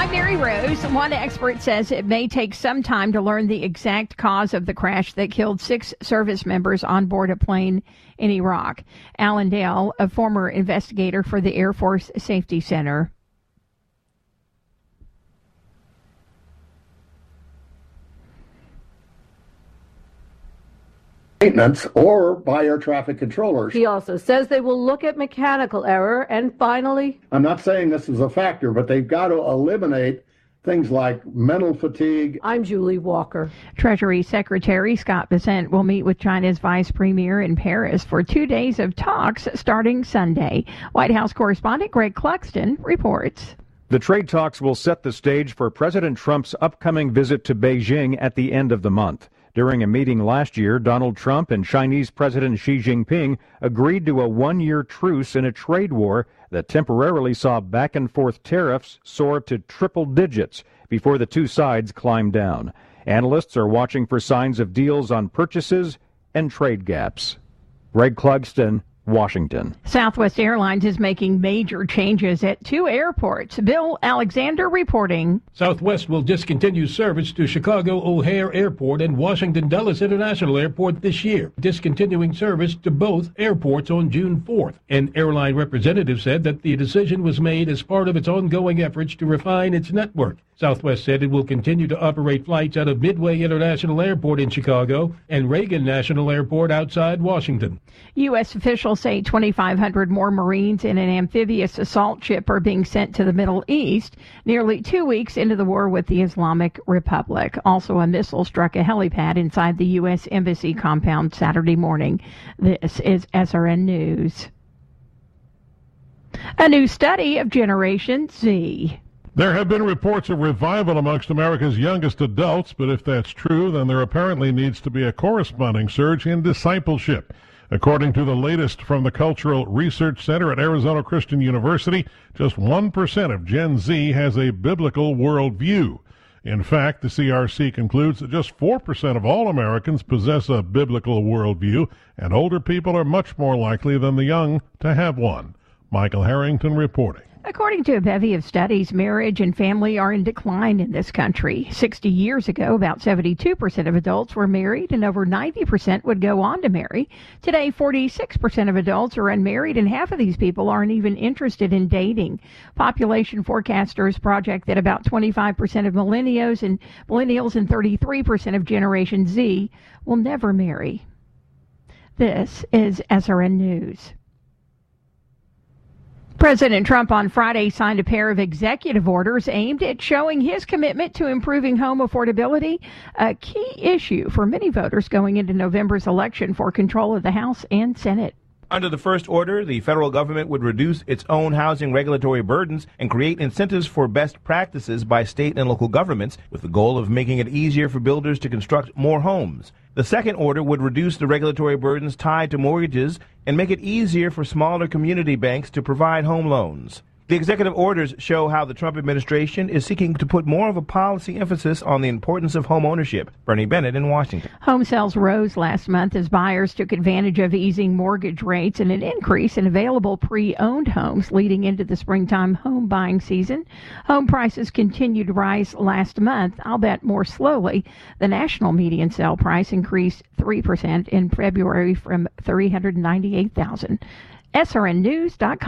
I'm Mary Rose. One expert says it may take some time to learn the exact cause of the crash that killed 6 service members on board a plane in Iraq. Alan Dale, a former investigator for the Air Force Safety Center. Maintenance or by air traffic controllers. He also says they will look at mechanical error, and finally, I'm not saying this is a factor, but they've got to eliminate things like mental fatigue. I'm Julie Walker. Treasury Secretary Scott Bessent will meet with China's Vice Premier in Paris for 2 days of talks starting Sunday. White House correspondent Greg Clugston reports. The trade talks will set the stage for President Trump's upcoming visit to Beijing at the end of the month. During a meeting last year, Donald Trump and Chinese President Xi Jinping agreed to a 1-year truce in a trade war that temporarily saw back-and-forth tariffs soar to triple digits before the two sides climbed down. Analysts are watching for signs of deals on purchases and trade gaps. Greg Clugston, Washington. Southwest Airlines is making major changes at 2 airports. Bill Alexander reporting. Southwest will discontinue service to Chicago O'Hare Airport and Washington Dulles International Airport this year, discontinuing service to both airports on June 4th. An airline representative said that the decision was made as part of its ongoing efforts to refine its network. Southwest said it will continue to operate flights out of Midway International Airport in Chicago and Reagan National Airport outside Washington. U.S. officials say 2,500 more Marines in an amphibious assault ship are being sent to the Middle East, nearly 2 weeks into the war with the Islamic Republic. Also, a missile struck a helipad inside the U.S. Embassy compound Saturday morning. This is SRN News. A new study of Generation Z. There have been reports of revival amongst America's youngest adults, but if that's true, then there apparently needs to be a corresponding surge in discipleship. According to the latest from the Cultural Research Center at Arizona Christian University, just 1% of Gen Z has a biblical worldview. In fact, the CRC concludes that just 4% of all Americans possess a biblical worldview, and older people are much more likely than the young to have one. Michael Harrington reporting. According to a bevy of studies, marriage and family are in decline in this country. 60 years ago, about 72% of adults were married and over 90% would go on to marry. Today, 46% of adults are unmarried and half of these people aren't even interested in dating. Population forecasters project that about 25% of millennials and 33% of Generation Z will never marry. This is SRN News. President Trump on Friday signed a pair of executive orders aimed at showing his commitment to improving home affordability, a key issue for many voters going into November's election for control of the House and Senate. Under the first order, the federal government would reduce its own housing regulatory burdens and create incentives for best practices by state and local governments, with the goal of making it easier for builders to construct more homes. The second order would reduce the regulatory burdens tied to mortgages and make it easier for smaller community banks to provide home loans. The executive orders show how the Trump administration is seeking to put more of a policy emphasis on the importance of home ownership. Bernie Bennett in Washington. Home sales rose last month as buyers took advantage of easing mortgage rates and an increase in available pre-owned homes leading into the springtime home buying season. Home prices continued to rise last month, albeit more slowly. The national median sale price increased 3% in February from $398,000. SRNnews.com.